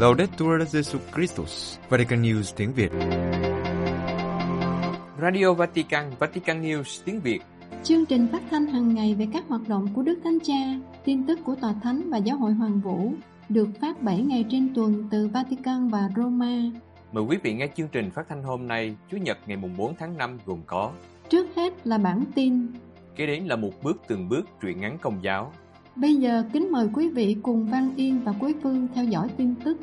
Laudetur Jesus Christus, Vatican News tiếng Việt. Radio Vatican, Vatican News tiếng Việt. Chương trình phát thanh hàng ngày về các hoạt động của Đức Thánh Cha, tin tức của Tòa Thánh và Giáo hội Hoàng Vũ, được phát 7 ngày trên tuần từ Vatican và Roma. Mời quý vị nghe chương trình phát thanh hôm nay, Chủ nhật ngày 4 tháng 5 gồm có: trước hết là bản tin, kế đến là một bước từng bước truyện ngắn Công giáo. Bây giờ kính mời quý vị cùng Văn Yên và Quế Phương theo dõi tin tức.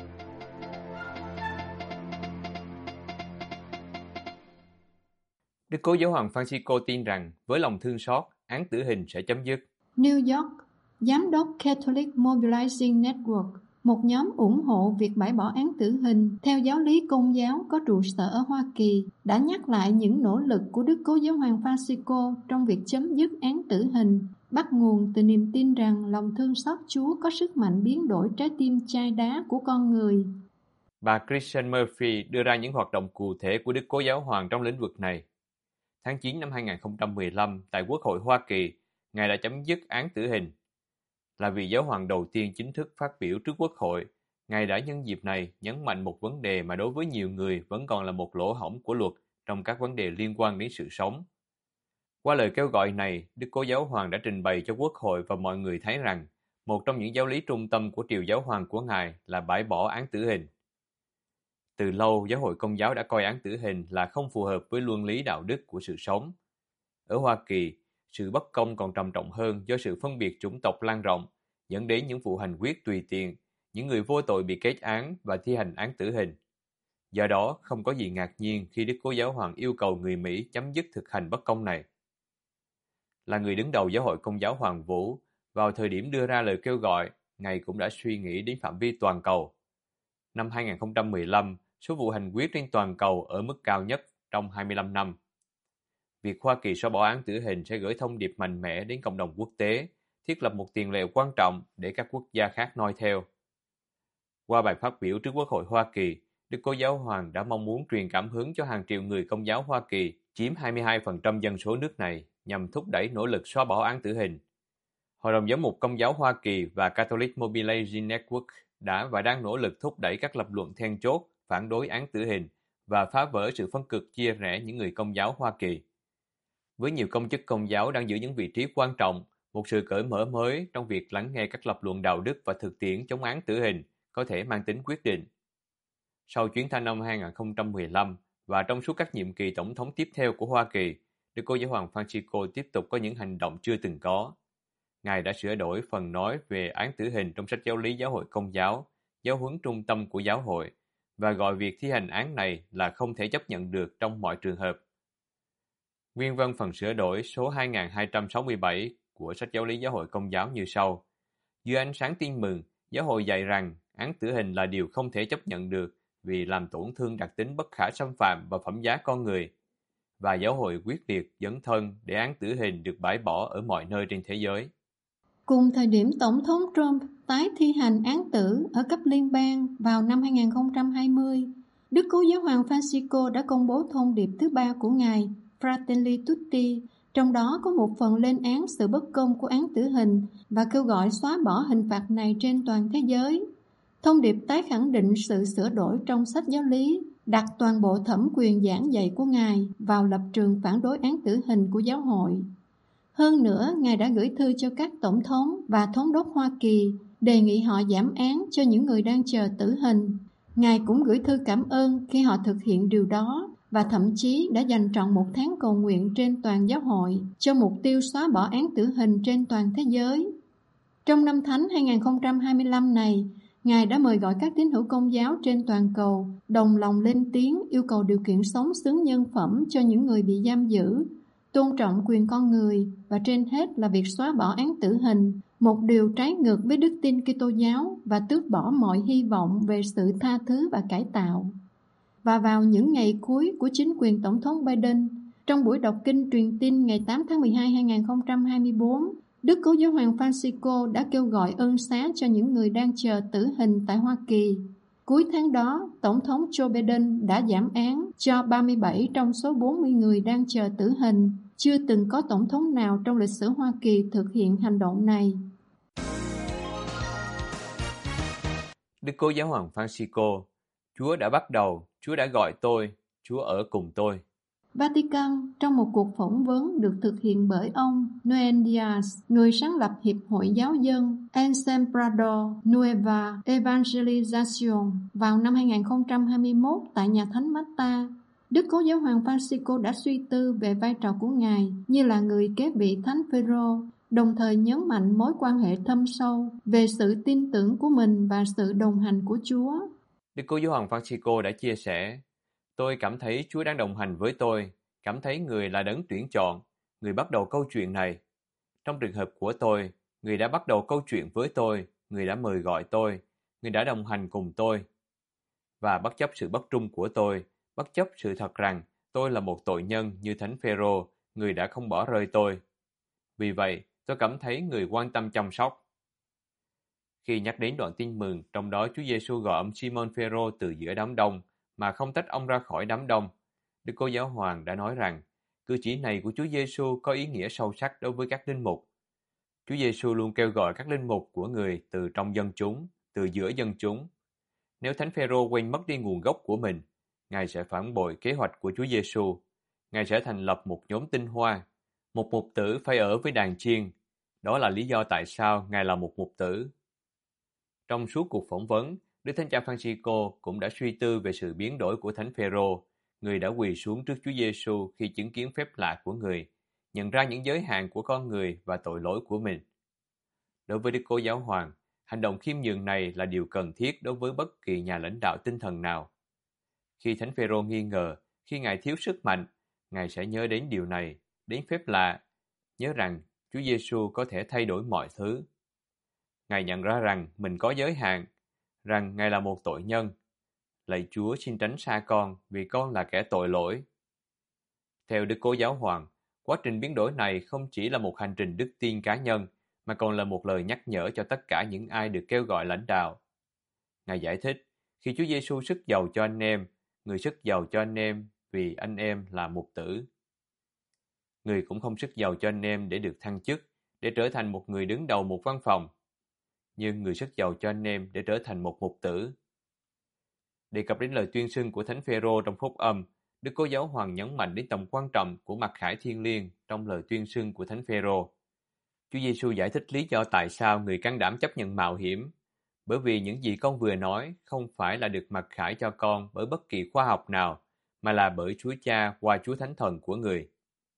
Đức Cố Giáo hoàng Francisco tin rằng với lòng thương xót, án tử hình sẽ chấm dứt. New York, Giám đốc Catholic Mobilizing Network, một nhóm ủng hộ việc bãi bỏ án tử hình theo giáo lý Công giáo có trụ sở ở Hoa Kỳ, đã nhắc lại những nỗ lực của Đức Cố Giáo hoàng Francisco trong việc chấm dứt án tử hình, bắt nguồn từ niềm tin rằng lòng thương xót Chúa có sức mạnh biến đổi trái tim chai đá của con người. Bà Christian Murphy đưa ra những hoạt động cụ thể của Đức Cố Giáo hoàng trong lĩnh vực này. Tháng 9 năm 2015, tại Quốc hội Hoa Kỳ, Ngài đã chấm dứt án tử hình. Là vị giáo hoàng đầu tiên chính thức phát biểu trước Quốc hội, Ngài đã nhân dịp này nhấn mạnh một vấn đề mà đối với nhiều người vẫn còn là một lỗ hổng của luật trong các vấn đề liên quan đến sự sống. Qua lời kêu gọi này, Đức Cố Giáo hoàng đã trình bày cho Quốc hội và mọi người thấy rằng một trong những giáo lý trung tâm của triều giáo hoàng của Ngài là bãi bỏ án tử hình. Từ lâu, Giáo hội Công giáo đã coi án tử hình là không phù hợp với luân lý đạo đức của sự sống. Ở Hoa Kỳ, sự bất công còn trầm trọng hơn do sự phân biệt chủng tộc lan rộng, dẫn đến những vụ hành quyết tùy tiện, những người vô tội bị kết án và thi hành án tử hình. Do đó, không có gì ngạc nhiên khi Đức Cố Giáo hoàng yêu cầu người Mỹ chấm dứt thực hành bất công này. Là người đứng đầu Giáo hội Công giáo Hoàng Vũ, vào thời điểm đưa ra lời kêu gọi, Ngài cũng đã suy nghĩ đến phạm vi toàn cầu. Năm 2015, số vụ hành quyết trên toàn cầu ở mức cao nhất trong 25 năm. Việc Hoa Kỳ xóa bỏ án tử hình sẽ gửi thông điệp mạnh mẽ đến cộng đồng quốc tế, thiết lập một tiền lệ quan trọng để các quốc gia khác noi theo. Qua bài phát biểu trước Quốc hội Hoa Kỳ, Đức Cố Giáo hoàng đã mong muốn truyền cảm hứng cho hàng triệu người Công giáo Hoa Kỳ, chiếm 22% dân số nước này, nhằm thúc đẩy nỗ lực xóa bỏ án tử hình. Hội đồng Giám mục Công giáo Hoa Kỳ và Catholic Mobilizing Network đã và đang nỗ lực thúc đẩy các lập luận then chốt phản đối án tử hình và phá vỡ sự phân cực chia rẽ những người Công giáo Hoa Kỳ. Với nhiều công chức Công giáo đang giữ những vị trí quan trọng, một sự cởi mở mới trong việc lắng nghe các lập luận đạo đức và thực tiễn chống án tử hình có thể mang tính quyết định. Sau chuyến thăm năm 2015 và trong suốt các nhiệm kỳ tổng thống tiếp theo của Hoa Kỳ, Đức Cố Giáo hoàng Francisco tiếp tục có những hành động chưa từng có. Ngài đã sửa đổi phần nói về án tử hình trong sách giáo lý Giáo hội Công giáo, giáo huấn trung tâm của giáo hội, và gọi việc thi hành án này là không thể chấp nhận được trong mọi trường hợp. Nguyên văn phần sửa đổi số 2267 của sách giáo lý Giáo hội Công giáo như sau. Dưới ánh sáng tin mừng, giáo hội dạy rằng án tử hình là điều không thể chấp nhận được vì làm tổn thương đặc tính bất khả xâm phạm và phẩm giá con người. Và giáo hội quyết liệt dấn thân để án tử hình được bãi bỏ ở mọi nơi trên thế giới. Cùng thời điểm Tổng thống Trump tái thi hành án tử ở cấp liên bang vào năm 2020, Đức Cố Giáo hoàng Francisco đã công bố thông điệp thứ 3 của Ngài, Fratelli Tutti, trong đó có một phần lên án sự bất công của án tử hình và kêu gọi xóa bỏ hình phạt này trên toàn thế giới. Thông điệp tái khẳng định sự sửa đổi trong sách giáo lý, đặt toàn bộ thẩm quyền giảng dạy của Ngài vào lập trường phản đối án tử hình của giáo hội. Hơn nữa, Ngài đã gửi thư cho các tổng thống và thống đốc Hoa Kỳ, đề nghị họ giảm án cho những người đang chờ tử hình. Ngài cũng gửi thư cảm ơn khi họ thực hiện điều đó, và thậm chí đã dành trọn một tháng cầu nguyện trên toàn giáo hội cho mục tiêu xóa bỏ án tử hình trên toàn thế giới. Trong năm Thánh 2025 này, Ngài đã mời gọi các tín hữu Công giáo trên toàn cầu đồng lòng lên tiếng yêu cầu điều kiện sống xứng nhân phẩm cho những người bị giam giữ, tôn trọng quyền con người và trên hết là việc xóa bỏ án tử hình, một điều trái ngược với đức tin Kitô giáo và tước bỏ mọi hy vọng về sự tha thứ và cải tạo. Và vào những ngày cuối của chính quyền Tổng thống Biden, trong buổi đọc kinh truyền tin ngày 8 tháng 12 2024, Đức Cố Giáo hoàng Francisco đã kêu gọi ơn xá cho những người đang chờ tử hình tại Hoa Kỳ. Cuối tháng đó, Tổng thống Joe Biden đã giảm án cho 37 trong số 40 người đang chờ tử hình. Chưa từng có tổng thống nào trong lịch sử Hoa Kỳ thực hiện hành động này. Đức Cố Giáo hoàng Francisco, Chúa đã bắt đầu, Chúa đã gọi tôi, Chúa ở cùng tôi. Vatican, trong một cuộc phỏng vấn được thực hiện bởi ông Noel Diaz, người sáng lập Hiệp hội Giáo dân Ensembrado Nueva Evangelización vào năm 2021 tại Nhà Thánh Marta, Đức Cố Giáo hoàng Francisco đã suy tư về vai trò của Ngài như là người kế vị Thánh Phêrô, đồng thời nhấn mạnh mối quan hệ thâm sâu về sự tin tưởng của mình và sự đồng hành của Chúa. Đức Cố Giáo hoàng Francisco đã chia sẻ, tôi cảm thấy Chúa đang đồng hành với tôi, cảm thấy Người là đấng tuyển chọn, Người bắt đầu câu chuyện này. Trong trường hợp của tôi, Người đã bắt đầu câu chuyện với tôi, Người đã mời gọi tôi, Người đã đồng hành cùng tôi. Và bất chấp sự bất trung của tôi, bất chấp sự thật rằng tôi là một tội nhân như Thánh Phêrô, Người đã không bỏ rơi tôi. Vì vậy, tôi cảm thấy Người quan tâm chăm sóc. Khi nhắc đến đoạn tin mừng, trong đó Chúa Giêsu gọi ông Simon Phêrô từ giữa đám đông, mà không tách ông ra khỏi đám đông, Đức Cố Giáo hoàng đã nói rằng, cử chỉ này của Chúa Giêsu có ý nghĩa sâu sắc đối với các linh mục. Chúa Giêsu luôn kêu gọi các linh mục của Người từ trong dân chúng, từ giữa dân chúng. Nếu Thánh Phêrô quên mất đi nguồn gốc của mình, Ngài sẽ phản bội kế hoạch của Chúa Giêsu. Ngài sẽ thành lập một nhóm tinh hoa, một mục tử phải ở với đàn chiên. Đó là lý do tại sao Ngài là một mục tử. Trong suốt cuộc phỏng vấn, Đức Thánh Cha Francisco cũng đã suy tư về sự biến đổi của Thánh Phêrô. Người đã quỳ xuống trước Chúa Giêsu khi chứng kiến phép lạ của Người, nhận ra những giới hạn của con người và tội lỗi của mình. Đối với Đức Cố Giáo hoàng, hành động khiêm nhường này là điều cần thiết đối với bất kỳ nhà lãnh đạo tinh thần nào. Khi Thánh Phêrô nghi ngờ, khi Ngài thiếu sức mạnh, Ngài sẽ nhớ đến điều này, đến phép lạ, nhớ rằng Chúa Giêsu có thể thay đổi mọi thứ. Ngài nhận ra rằng mình có giới hạn, rằng Ngài là một tội nhân. Lạy Chúa, xin tránh xa con, vì con là kẻ tội lỗi. Theo Đức Cố Giáo hoàng, quá trình biến đổi này không chỉ là một hành trình đức tin cá nhân, mà còn là một lời nhắc nhở cho tất cả những ai được kêu gọi lãnh đạo. Ngài giải thích, khi Chúa Giêsu sức giàu cho anh em, Người sức giàu cho anh em vì anh em là mục tử. Người cũng không sức giàu cho anh em để được thăng chức, để trở thành một người đứng đầu một văn phòng. Nhưng Người sức giàu cho anh em để trở thành một mục tử. Đề cập đến lời tuyên xưng của Thánh Phêrô trong Phúc Âm, Đức Cố Giáo hoàng nhấn mạnh đến tầm quan trọng của mặc khải thiêng liêng trong lời tuyên xưng của Thánh Phêrô. Chúa Giêsu giải thích lý do tại sao người can đảm chấp nhận mạo hiểm, bởi vì những gì con vừa nói không phải là được mặc khải cho con bởi bất kỳ khoa học nào, mà là bởi Chúa Cha qua Chúa Thánh Thần của Người.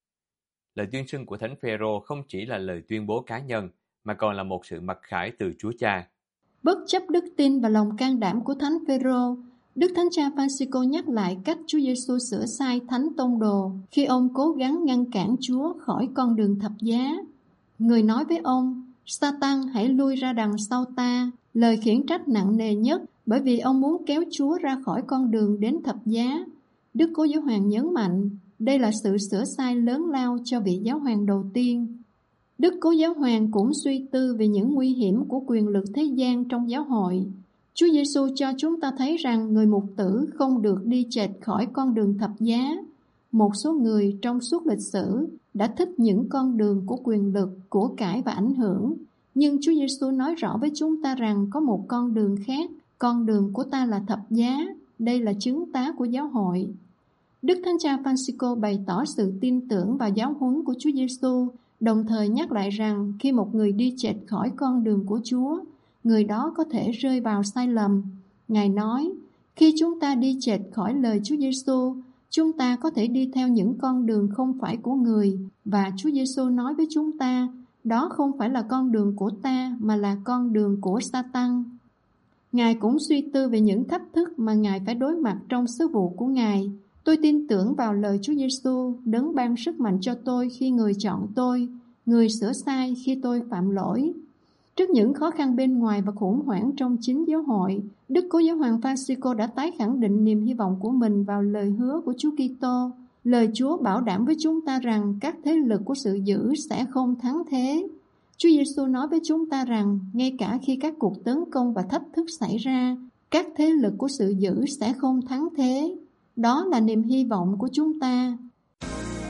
Lời tuyên xưng của Thánh Phêrô không chỉ là lời tuyên bố cá nhân, mà còn là một sự mặc khải từ Chúa Cha. Bất chấp đức tin và lòng can đảm của Thánh Phêrô, Đức Thánh Cha Francisco nhắc lại cách Chúa Giêsu sửa sai Thánh Tông Đồ khi ông cố gắng ngăn cản Chúa khỏi con đường thập giá. Người nói với ông, Satan hãy lui ra đằng sau ta, lời khiển trách nặng nề nhất bởi vì ông muốn kéo Chúa ra khỏi con đường đến thập giá. Đức Cố Giáo hoàng nhấn mạnh, đây là sự sửa sai lớn lao cho vị giáo hoàng đầu tiên. Đức Cố Giáo hoàng cũng suy tư về những nguy hiểm của quyền lực thế gian trong giáo hội. Chúa Giêsu cho chúng ta thấy rằng người mục tử không được đi chệch khỏi con đường thập giá. Một số người trong suốt lịch sử đã thích những con đường của quyền lực, của cải và ảnh hưởng. Nhưng Chúa Giêsu nói rõ với chúng ta rằng có một con đường khác, con đường của ta là thập giá. Đây là chứng tá của giáo hội. Đức Thánh Cha Francisco bày tỏ sự tin tưởng và giáo huấn của Chúa Giêsu, đồng thời nhắc lại rằng khi một người đi chệch khỏi con đường của Chúa, người đó có thể rơi vào sai lầm. Ngài nói, khi chúng ta đi chệch khỏi lời Chúa Giêsu, chúng ta có thể đi theo những con đường không phải của người, và Chúa Giêsu nói với chúng ta, đó không phải là con đường của ta mà là con đường của Satan. Ngài cũng suy tư về những thách thức mà Ngài phải đối mặt trong sứ vụ của Ngài. Tôi tin tưởng vào lời Chúa Giêsu, đấng ban sức mạnh cho tôi khi Người chọn tôi, Người sửa sai khi tôi phạm lỗi. Trước những khó khăn bên ngoài và khủng hoảng trong chính giáo hội, Đức Cố Giáo hoàng Francisco đã tái khẳng định niềm hy vọng của mình vào lời hứa của Chúa Kitô. Lời Chúa bảo đảm với chúng ta rằng các thế lực của sự dữ sẽ không thắng thế. Chúa Giêsu nói với chúng ta rằng ngay cả khi các cuộc tấn công và thách thức xảy ra, các thế lực của sự dữ sẽ không thắng thế. Đó là niềm hy vọng của chúng ta.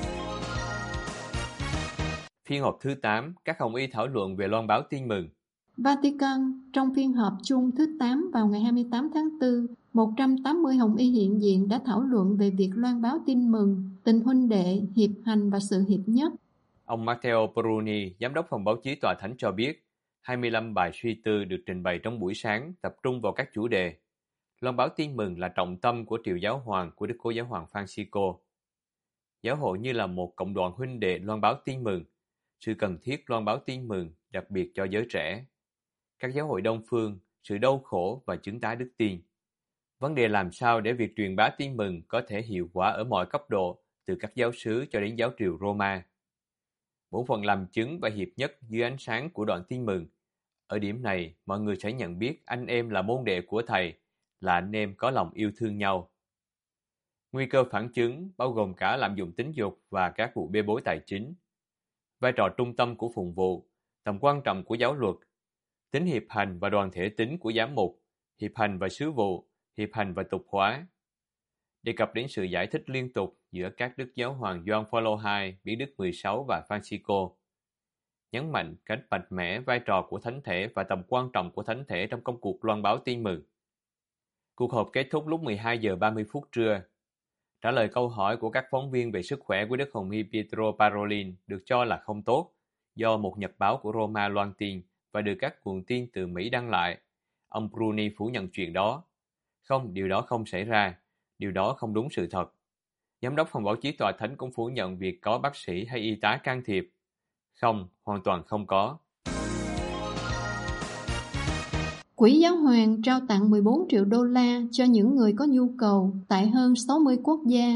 Phiên họp thứ 8, các hồng y thảo luận về loan báo tin mừng. Vatican, trong phiên họp chung thứ 8 vào ngày 28 tháng 4, 180 hồng y hiện diện đã thảo luận về việc loan báo tin mừng, tình huynh đệ, hiệp hành và sự hiệp nhất. Ông Matteo Bruni, giám đốc phòng báo chí tòa thánh cho biết, 25 bài suy tư được trình bày trong buổi sáng tập trung vào các chủ đề. Loan báo tin mừng là trọng tâm của triều giáo hoàng của Đức Cố Giáo hoàng Francisco. Giáo hội như là một cộng đoàn huynh đệ loan báo tin mừng, sự cần thiết loan báo tin mừng đặc biệt cho giới trẻ. Các giáo hội Đông phương, sự đau khổ và chứng tái đức tin. Vấn đề làm sao để việc truyền bá tin mừng có thể hiệu quả ở mọi cấp độ, từ các giáo xứ cho đến giáo triều Roma. Bổn phận làm chứng và hiệp nhất dưới ánh sáng của đoạn tin mừng. Ở điểm này, mọi người sẽ nhận biết anh em là môn đệ của Thầy, là anh em có lòng yêu thương nhau. Nguy cơ phản chứng bao gồm cả lạm dụng tính dục và các vụ bê bối tài chính. Vai trò trung tâm của phụng vụ, tầm quan trọng của giáo luật, tính hiệp hành và đoàn thể tính của giám mục, hiệp hành và sứ vụ, hiệp hành và tục hóa. Đề cập đến sự giải thích liên tục giữa các đức giáo hoàng Gioan Phaolô II, Biển Đức 16 và Francisco. Nhấn mạnh cách mạnh mẽ vai trò của thánh thể và tầm quan trọng của thánh thể trong công cuộc loan báo tin mừng. Cuộc họp kết thúc lúc 12 giờ 30 phút trưa. Trả lời câu hỏi của các phóng viên về sức khỏe của Đức Hồng Y Pietro Parolin được cho là không tốt, do một nhật báo của Roma loan tin và được các nguồn tin từ Mỹ đăng lại. Ông Bruni phủ nhận chuyện đó. Không, điều đó không xảy ra. Điều đó không đúng sự thật. Giám đốc phòng báo chí tòa thánh cũng phủ nhận việc có bác sĩ hay y tá can thiệp. Không, hoàn toàn không có. Quỹ Giáo hoàng trao tặng 14 triệu đô la cho những người có nhu cầu tại hơn 60 quốc gia.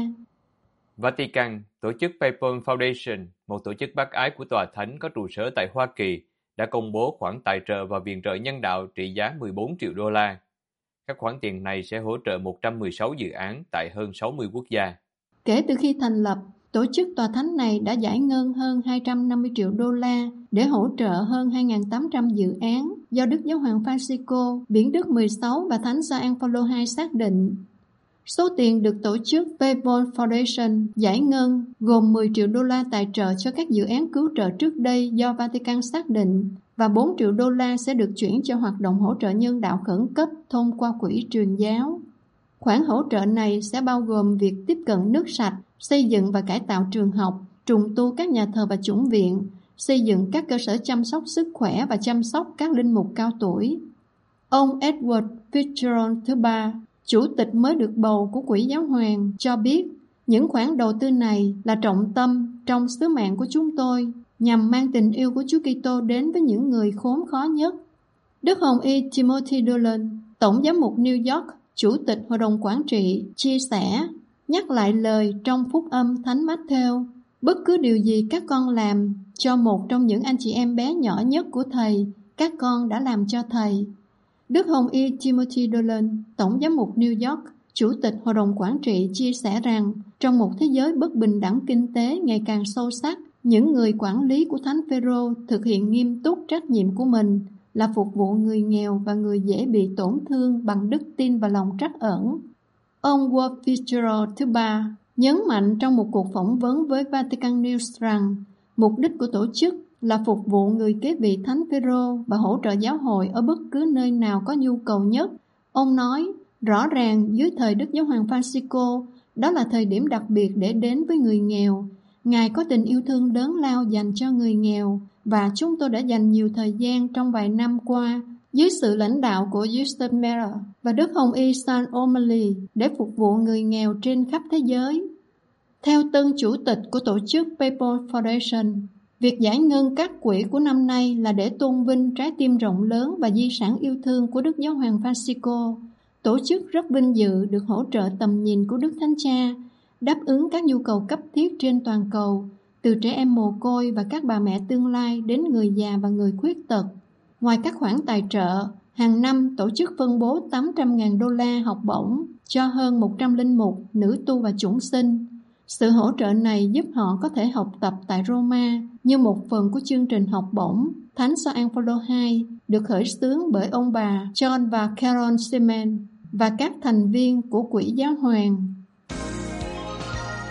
Vatican, tổ chức Papal Foundation, một tổ chức bác ái của tòa thánh có trụ sở tại Hoa Kỳ, đã công bố khoản tài trợ và viện trợ nhân đạo trị giá 14 triệu đô la. Các khoản tiền này sẽ hỗ trợ 116 dự án tại hơn 60 quốc gia. Kể từ khi thành lập, tổ chức tòa thánh này đã giải ngân hơn 250 triệu đô la để hỗ trợ hơn 2.800 dự án do Đức Giáo hoàng Francisco, Biển Đức 16 và Thánh Gioan Phaolô II xác định. Số tiền được tổ chức Papal Foundation giải ngân gồm 10 triệu đô la tài trợ cho các dự án cứu trợ trước đây do Vatican xác định và 4 triệu đô la sẽ được chuyển cho hoạt động hỗ trợ nhân đạo khẩn cấp thông qua quỹ truyền giáo. Khoản hỗ trợ này sẽ bao gồm việc tiếp cận nước sạch, xây dựng và cải tạo trường học, trùng tu các nhà thờ và chủng viện, xây dựng các cơ sở chăm sóc sức khỏe và chăm sóc các linh mục cao tuổi. Ông Edward Fitzgerald thứ ba, chủ tịch mới được bầu của Quỹ Giáo hoàng, cho biết những khoản đầu tư này là trọng tâm trong sứ mạng của chúng tôi nhằm mang tình yêu của Chúa Kitô đến với những người khốn khó nhất. Đức Hồng Y Timothy Dolan, Tổng giám mục New York, Chủ tịch Hội đồng Quản trị, chia sẻ, nhắc lại lời trong Phúc âm Thánh Matthew, bất cứ điều gì các con làm cho một trong những anh chị em bé nhỏ nhất của Thầy, các con đã làm cho Thầy. Đức Hồng Y Timothy Dolan, Tổng giám mục New York, Chủ tịch Hội đồng Quản trị chia sẻ rằng trong một thế giới bất bình đẳng kinh tế ngày càng sâu sắc, những người quản lý của Thánh Phêrô thực hiện nghiêm túc trách nhiệm của mình là phục vụ người nghèo và người dễ bị tổn thương bằng đức tin và lòng trắc ẩn. Ông Ward Fitzgerald thứ ba nhấn mạnh trong một cuộc phỏng vấn với Vatican News rằng mục đích của tổ chức là phục vụ người kế vị Thánh Phêrô và hỗ trợ giáo hội ở bất cứ nơi nào có nhu cầu nhất. Ông nói, rõ ràng dưới thời Đức Giáo hoàng Francisco, đó là thời điểm đặc biệt để đến với người nghèo. Ngài có tình yêu thương lớn lao dành cho người nghèo và chúng tôi đã dành nhiều thời gian trong vài năm qua dưới sự lãnh đạo của Justin Miller và Đức Hồng Y San O'Malley để phục vụ người nghèo trên khắp thế giới. Theo tân chủ tịch của tổ chức Papal Foundation, việc giải ngân các quỹ của năm nay là để tôn vinh trái tim rộng lớn và di sản yêu thương của Đức Giáo hoàng Francisco. Tổ chức rất vinh dự được hỗ trợ tầm nhìn của Đức Thánh Cha, đáp ứng các nhu cầu cấp thiết trên toàn cầu, từ trẻ em mồ côi và các bà mẹ tương lai đến người già và người khuyết tật. Ngoài các khoản tài trợ, hàng năm tổ chức phân bố 800.000 đô la học bổng cho hơn 100 linh mục, nữ tu và chủng sinh. Sự hỗ trợ này giúp họ có thể học tập tại Roma như một phần của chương trình học bổng Thánh Gioan Phaolô II được khởi xướng bởi ông bà John và Carol Seaman và các thành viên của Quỹ Giáo hoàng.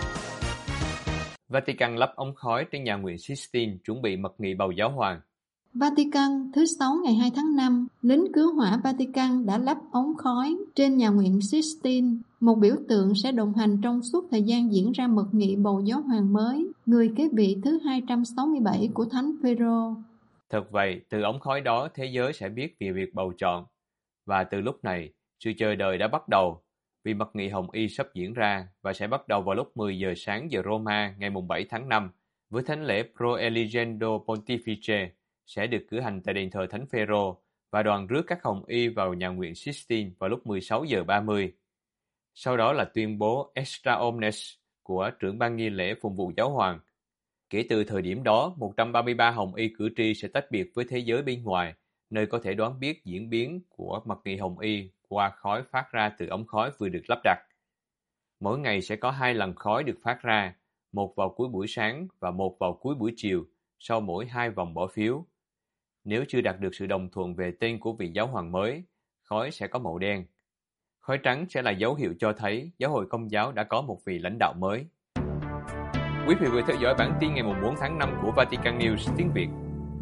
Vatican lắp ống khói trên nhà nguyện Sistine chuẩn bị mật nghị bầu giáo hoàng. Vatican thứ Sáu ngày 2 tháng 5, lính cứu hỏa Vatican đã lắp ống khói trên nhà nguyện Sistine, một biểu tượng sẽ đồng hành trong suốt thời gian diễn ra mật nghị bầu giáo hoàng mới, người kế vị thứ 267 của Thánh Phêrô. Thật vậy, từ ống khói đó thế giới sẽ biết về việc bầu chọn. Và từ lúc này, sự chờ đợi đã bắt đầu, vì mật nghị Hồng Y sắp diễn ra và sẽ bắt đầu vào lúc 10 giờ sáng giờ Roma ngày 7 tháng 5 với thánh lễ Pro Eligendo Pontifice sẽ được cử hành tại đền thờ Thánh Phêrô và đoàn rước các Hồng Y vào nhà nguyện Sistine vào lúc 16 giờ 30. Sau đó là tuyên bố Extra Omnes của trưởng ban nghi lễ phụng vụ giáo hoàng. Kể từ thời điểm đó, 133 Hồng Y cử tri sẽ tách biệt với thế giới bên ngoài, nơi có thể đoán biết diễn biến của mật nghị Hồng Y qua khói phát ra từ ống khói vừa được lắp đặt. Mỗi ngày sẽ có 2 lần khói được phát ra, một vào cuối buổi sáng và một vào cuối buổi chiều, sau mỗi 2 vòng bỏ phiếu. Nếu chưa đạt được sự đồng thuận về tên của vị giáo hoàng mới, khói sẽ có màu đen. Khói trắng sẽ là dấu hiệu cho thấy giáo hội Công giáo đã có một vị lãnh đạo mới. Quý vị vừa theo dõi bản tin ngày 4 tháng 5 của Vatican News tiếng Việt.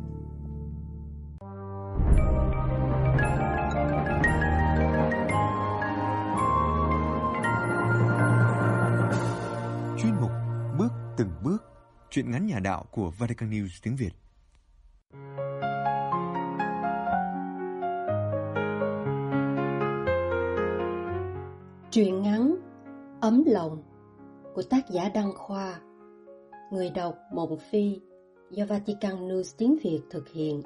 Chuyên mục Bước từng bước, truyện ngắn nhà đạo của Vatican News tiếng Việt. Truyện ngắn Ấm lòng của tác giả Đăng Khoa. Người đọc Mộng Phi, do Vatican News tiếng Việt thực hiện.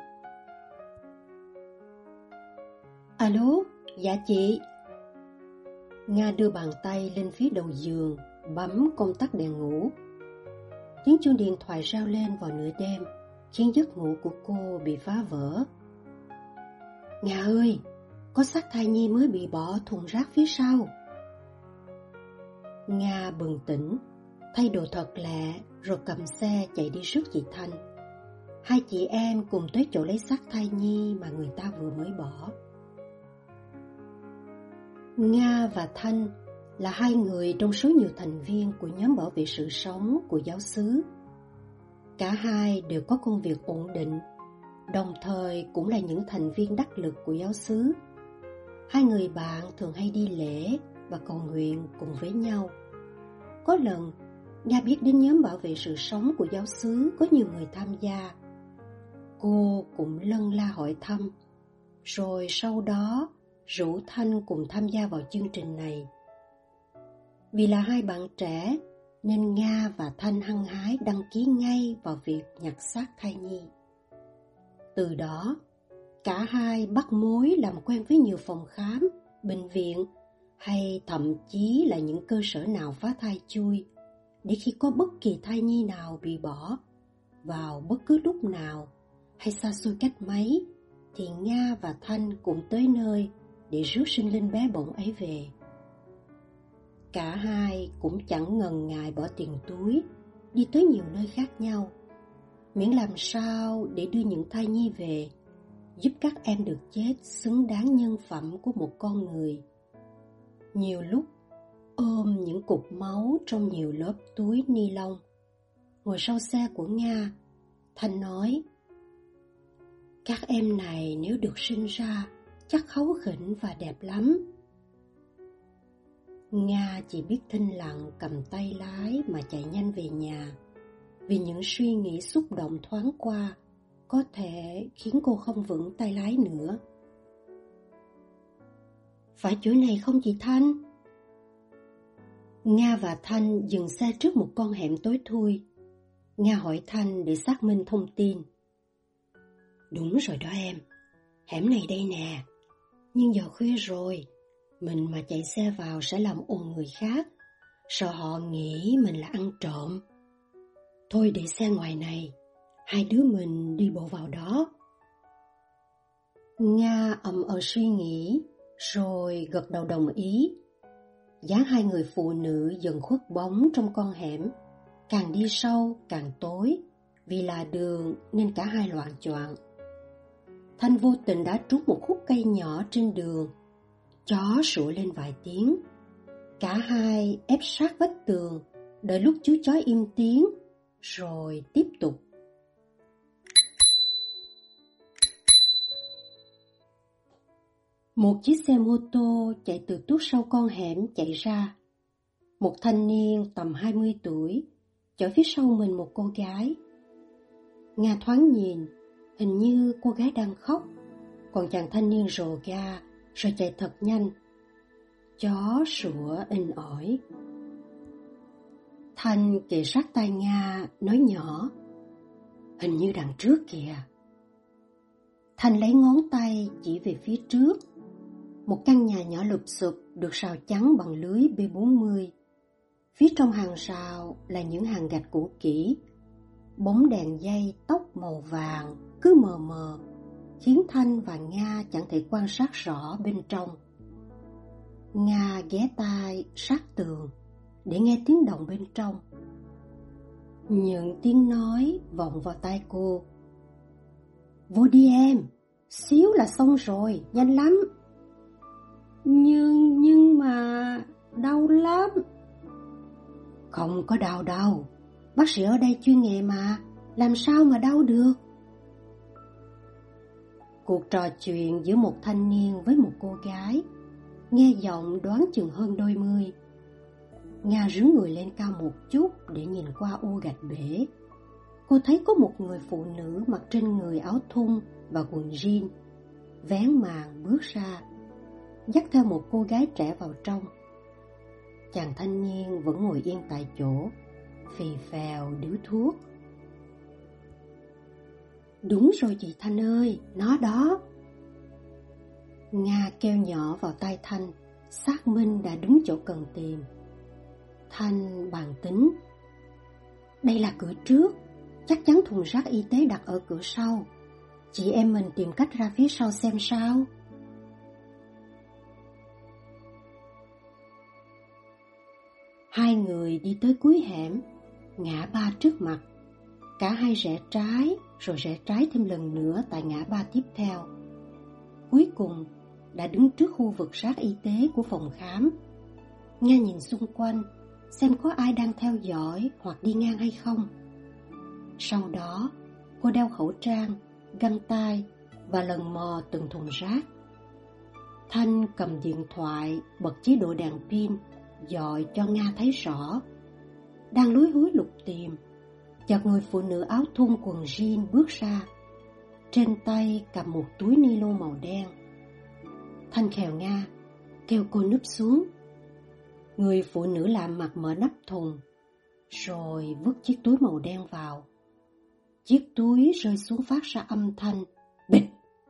Alo, dạ chị. Nga đưa bàn tay lên phía đầu giường, bấm công tắc đèn ngủ. Tiếng chuông điện thoại reo lên vào nửa đêm, khiến giấc ngủ của cô bị phá vỡ. Nga ơi, có xác thai nhi mới bị bỏ thùng rác phía sau. Nga bừng tỉnh, thay đồ thật lẹ rồi cầm xe chạy đi rước chị Thanh. Hai chị em cùng tới chỗ lấy xác thai nhi mà người ta vừa mới bỏ. Nga và Thanh là hai người trong số nhiều thành viên của nhóm bảo vệ sự sống của giáo xứ. Cả hai đều có công việc ổn định, đồng thời cũng là những thành viên đắc lực của giáo xứ. Hai người bạn thường hay đi lễ và cầu nguyện cùng với nhau. Có lần, Nga biết đến nhóm bảo vệ sự sống của giáo xứ có nhiều người tham gia. Cô cũng lân la hỏi thăm, rồi sau đó rủ Thanh cùng tham gia vào chương trình này. Vì là hai bạn trẻ nên Nga và Thanh hăng hái đăng ký ngay vào việc nhặt xác thai nhi. Từ đó, cả hai bắt mối làm quen với nhiều phòng khám, bệnh viện hay thậm chí là những cơ sở nào phá thai chui, để khi có bất kỳ thai nhi nào bị bỏ vào bất cứ lúc nào hay xa xôi cách mấy thì Nga và Thanh cũng tới nơi để rước sinh linh bé bỏng ấy về. Cả hai cũng chẳng ngần ngại bỏ tiền túi đi tới nhiều nơi khác nhau, miễn làm sao để đưa những thai nhi về, giúp các em được chết xứng đáng nhân phẩm của một con người. Nhiều lúc ôm những cục máu trong nhiều lớp túi ni lông, ngồi sau xe của Nga, Thanh nói: các em này nếu được sinh ra chắc kháu khỉnh và đẹp lắm. Nga chỉ biết thinh lặng cầm tay lái mà chạy nhanh về nhà, vì những suy nghĩ xúc động thoáng qua có thể khiến cô không vững tay lái nữa. Phải chỗ này không chị Thanh? Nga và Thanh dừng xe trước một con hẻm tối thui. Nga hỏi Thanh để xác minh thông tin. Đúng rồi đó em, hẻm này đây nè. Nhưng giờ khuya rồi, mình mà chạy xe vào sẽ làm ồn người khác, sợ họ nghĩ mình là ăn trộm. Thôi để xe ngoài này, hai đứa mình đi bộ vào đó. Nga ậm suy nghĩ, rồi gật đầu đồng ý. Dáng hai người phụ nữ dần khuất bóng trong con hẻm, càng đi sâu càng tối, vì là đường nên cả hai loạng choạng. Thanh vô tình đã trút một khúc cây nhỏ trên đường. Chó sủa lên vài tiếng. Cả hai ép sát vách tường, đợi lúc chú chó im tiếng, rồi tiếp tục. Một chiếc xe mô tô chạy từ tuốt sau con hẻm chạy ra. Một thanh niên tầm 20 tuổi chở phía sau mình một cô gái. Nga thoáng nhìn, hình như cô gái đang khóc, còn chàng thanh niên rồ ga rồi chạy thật nhanh. Chó sủa inh ỏi. Thanh kề sát tai Nga nói nhỏ, hình như đằng trước kìa. Thanh lấy ngón tay chỉ về phía trước. Một căn nhà nhỏ lụp xụp được rào chắn bằng lưới B40. Phía trong hàng rào là những hàng gạch cũ kỹ. Bóng đèn dây tóc màu vàng cứ mờ mờ, khiến Thanh và Nga chẳng thể quan sát rõ bên trong. Nga ghé tai sát tường để nghe tiếng động bên trong. Những tiếng nói vọng vào tai cô. Vô đi em, xíu là xong rồi, nhanh lắm. Nhưng mà đau lắm. Không có đau đâu, bác sĩ ở đây chuyên nghề mà, làm sao mà đau được. Cuộc trò chuyện giữa một thanh niên với một cô gái, nghe giọng đoán chừng hơn đôi mươi. Nga rướn người lên cao một chút để nhìn qua ô gạch bể. Cô thấy có một người phụ nữ mặc trên người áo thun và quần jean, vén màn bước ra, dắt theo một cô gái trẻ vào trong. Chàng thanh niên vẫn ngồi yên tại chỗ, phì phèo điếu thuốc. Đúng rồi chị Thanh ơi, nó đó. Nga kêu nhỏ vào tai Thanh, xác minh đã đúng chỗ cần tìm. Thanh bàn tính. Đây là cửa trước, chắc chắn thùng rác y tế đặt ở cửa sau. Chị em mình tìm cách ra phía sau xem sao. Hai người đi tới cuối hẻm, ngã ba trước mặt. Cả hai rẽ trái, rồi rẽ trái thêm lần nữa tại ngã ba tiếp theo. Cuối cùng đã đứng trước khu vực rác y tế của phòng khám. Nga nhìn xung quanh, xem có ai đang theo dõi hoặc đi ngang hay không. Sau đó, cô đeo khẩu trang, găng tay và lần mò từng thùng rác. Thanh cầm điện thoại, bật chế độ đèn pin, dọi cho Nga thấy rõ. Đang lúi húi lục tìm, chợt người phụ nữ áo thun quần jean bước ra. Trên tay cầm một túi ni lông màu đen. Thanh khều Nga, kêu cô núp xuống. Người phụ nữ làm mặt mở nắp thùng, rồi vứt chiếc túi màu đen vào. Chiếc túi rơi xuống phát ra âm thanh bịch.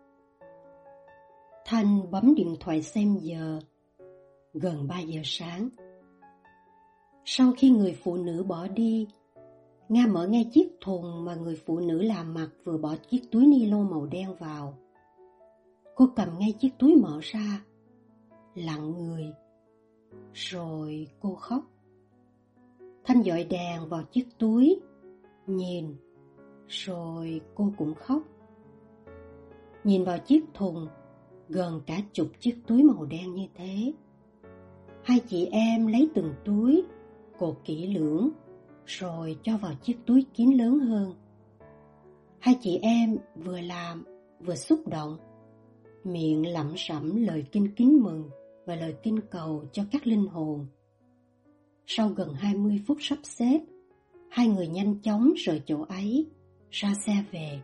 Thanh bấm điện thoại xem giờ. Gần 3 giờ sáng. Sau khi người phụ nữ bỏ đi, Nga mở ngay chiếc thùng mà người phụ nữ làm mặt vừa bỏ chiếc túi ni lông màu đen vào. Cô cầm ngay chiếc túi mở ra, lặng người, rồi cô khóc. Thanh dọi đèn vào chiếc túi, nhìn, rồi cô cũng khóc. Nhìn vào chiếc thùng, gần cả chục chiếc túi màu đen như thế. Hai chị em lấy từng túi, cột kỹ lưỡng, rồi cho vào chiếc túi kín lớn hơn. Hai chị em vừa làm, vừa xúc động, miệng lẩm sẩm lời kinh kính mừng và lời kinh cầu cho các linh hồn. Sau gần 20 phút sắp xếp, hai người nhanh chóng rời chỗ ấy, ra xe về.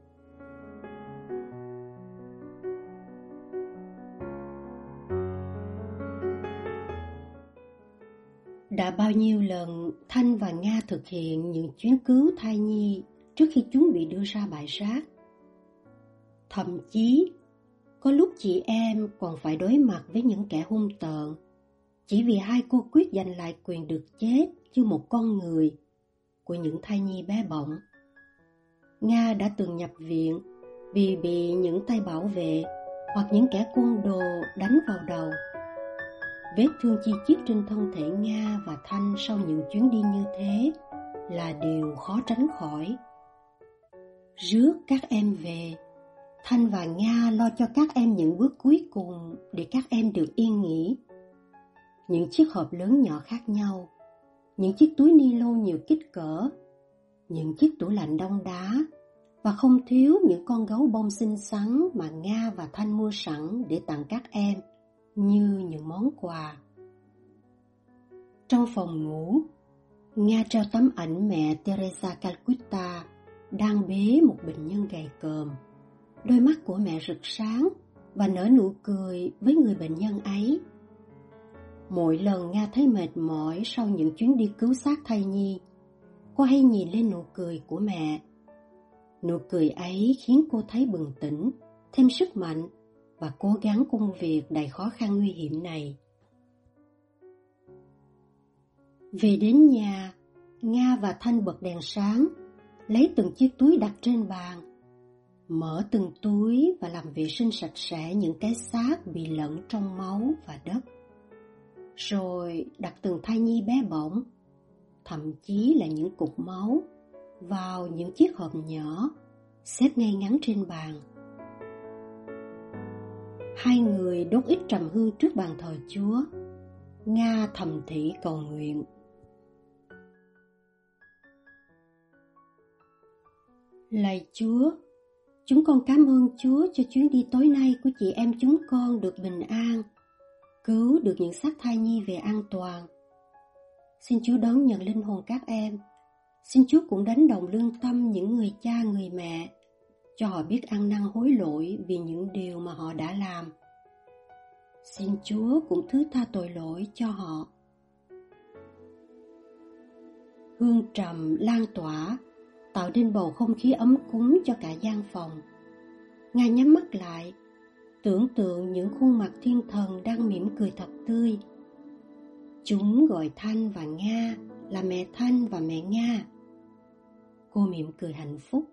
Đã bao nhiêu lần Thanh và Nga thực hiện những chuyến cứu thai nhi trước khi chúng bị đưa ra bãi rác. Thậm chí, có lúc chị em còn phải đối mặt với những kẻ hung tợn, chỉ vì hai cô quyết giành lại quyền được chết như một con người của những thai nhi bé bỏng. Nga đã từng nhập viện vì bị những tay bảo vệ hoặc những kẻ côn đồ đánh vào đầu. Vết thương chi chít trên thân thể Nga và Thanh sau những chuyến đi như thế là điều khó tránh khỏi. Rước các em về, Thanh và Nga lo cho các em những bước cuối cùng để các em được yên nghỉ. Những chiếc hộp lớn nhỏ khác nhau, những chiếc túi ni lông nhiều kích cỡ, những chiếc tủ lạnh đông đá và không thiếu những con gấu bông xinh xắn mà Nga và Thanh mua sẵn để tặng các em như những món quà. Trong phòng ngủ, Nga treo tấm ảnh mẹ Teresa Calcutta đang bế một bệnh nhân gầy còm. Đôi mắt của mẹ rực sáng và nở nụ cười với người bệnh nhân ấy. Mỗi lần Nga thấy mệt mỏi sau những chuyến đi cứu xác thai nhi, cô hay nhìn lên nụ cười của mẹ. Nụ cười ấy khiến cô thấy bừng tỉnh, thêm sức mạnh và cố gắng công việc đầy khó khăn nguy hiểm này. Về đến nhà, Nga và Thanh bật đèn sáng, lấy từng chiếc túi đặt trên bàn, mở từng túi và làm vệ sinh sạch sẽ những cái xác bị lẫn trong máu và đất. Rồi đặt từng thai nhi bé bỏng, thậm chí là những cục máu, vào những chiếc hộp nhỏ, xếp ngay ngắn trên bàn. Hai người đốt ít trầm hương trước bàn thờ Chúa. Nga thầm thì cầu nguyện. Lạy Chúa, chúng con cảm ơn Chúa cho chuyến đi tối nay của chị em chúng con được bình an, cứu được những xác thai nhi về an toàn. Xin Chúa đón nhận linh hồn các em. Xin Chúa cũng đánh động lương tâm những người cha, người mẹ, cho họ biết ăn năn hối lỗi vì những điều mà họ đã làm. Xin Chúa cũng thứ tha tội lỗi cho họ. Hương trầm lan tỏa, tạo nên bầu không khí ấm cúng cho cả gian phòng. Nga nhắm mắt lại, tưởng tượng những khuôn mặt thiên thần đang mỉm cười thật tươi. Chúng gọi Thanh và Nga là mẹ Thanh và mẹ Nga. Cô mỉm cười hạnh phúc.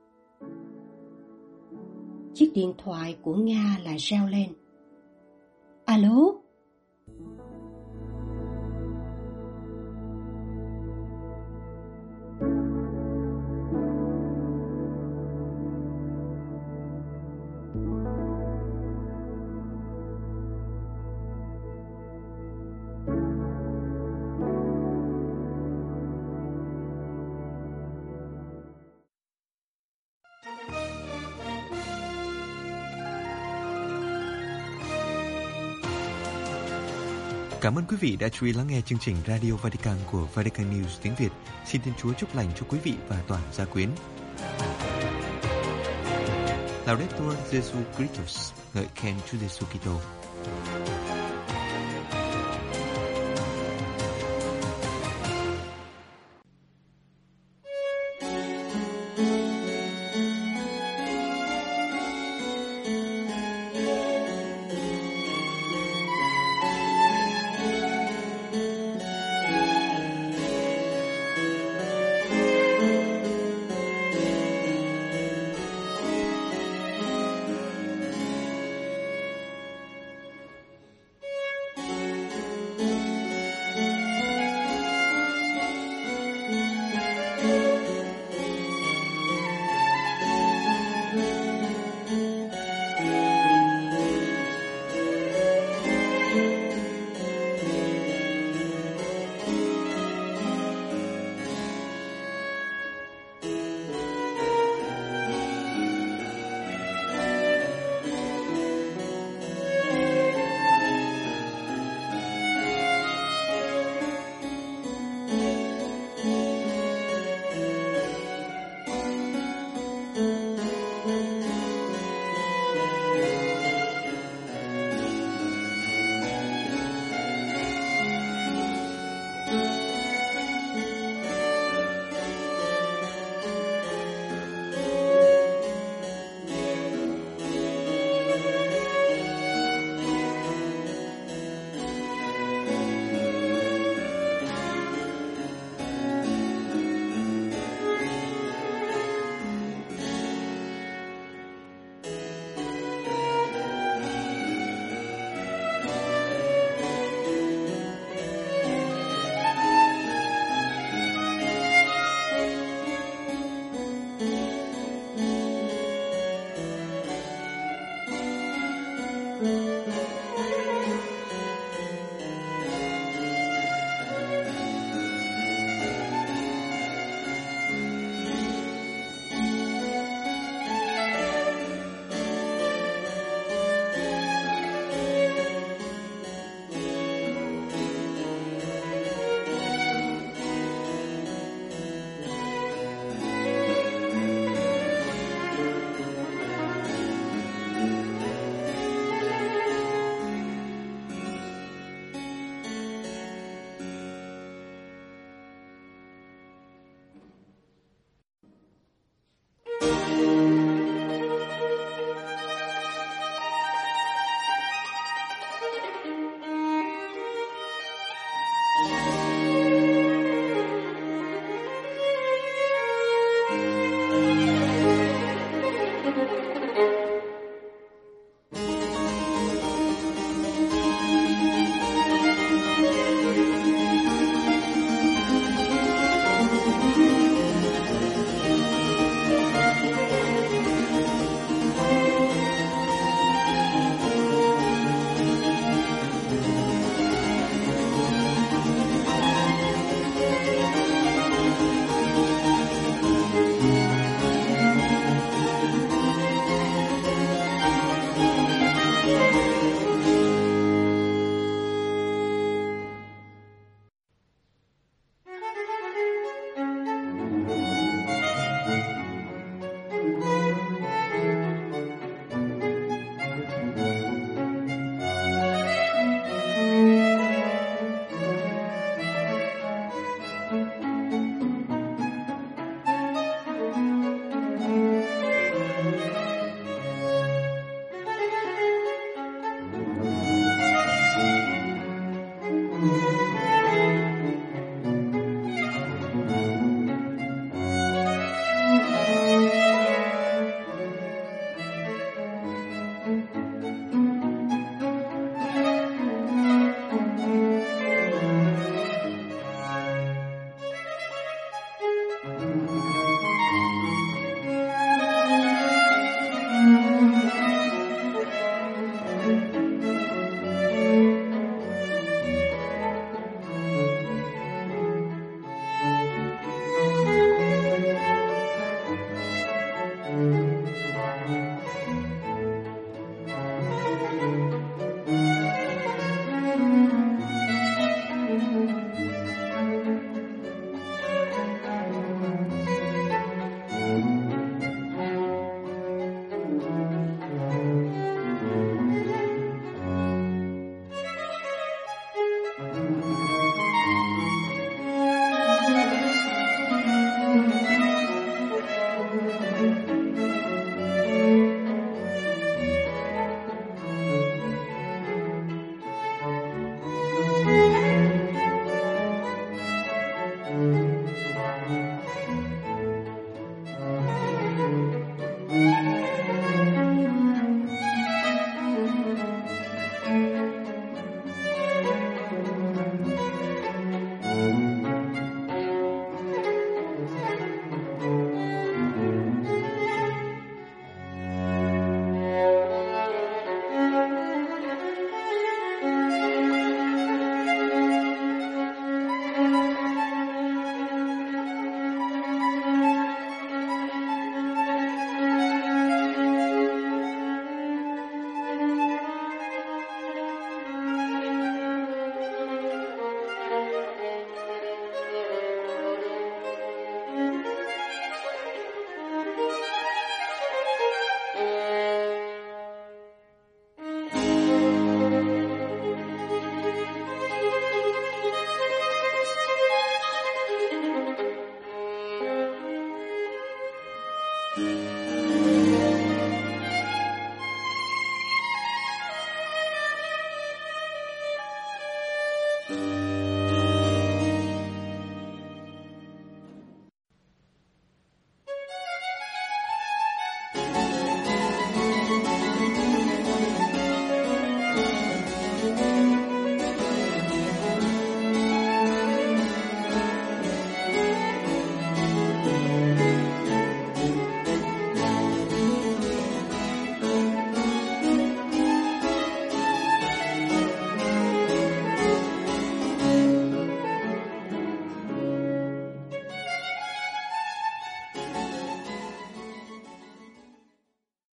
Chiếc điện thoại của Nga lại reo lên. Alo? Cảm ơn quý vị đã chú ý lắng nghe chương trình Radio Vatican của Vatican News tiếng Việt. Xin Thiên Chúa chúc lành cho quý vị và toàn gia quyến. Laudetur Jesu Christus, ngợi khen Chúa Giêsu Kitô.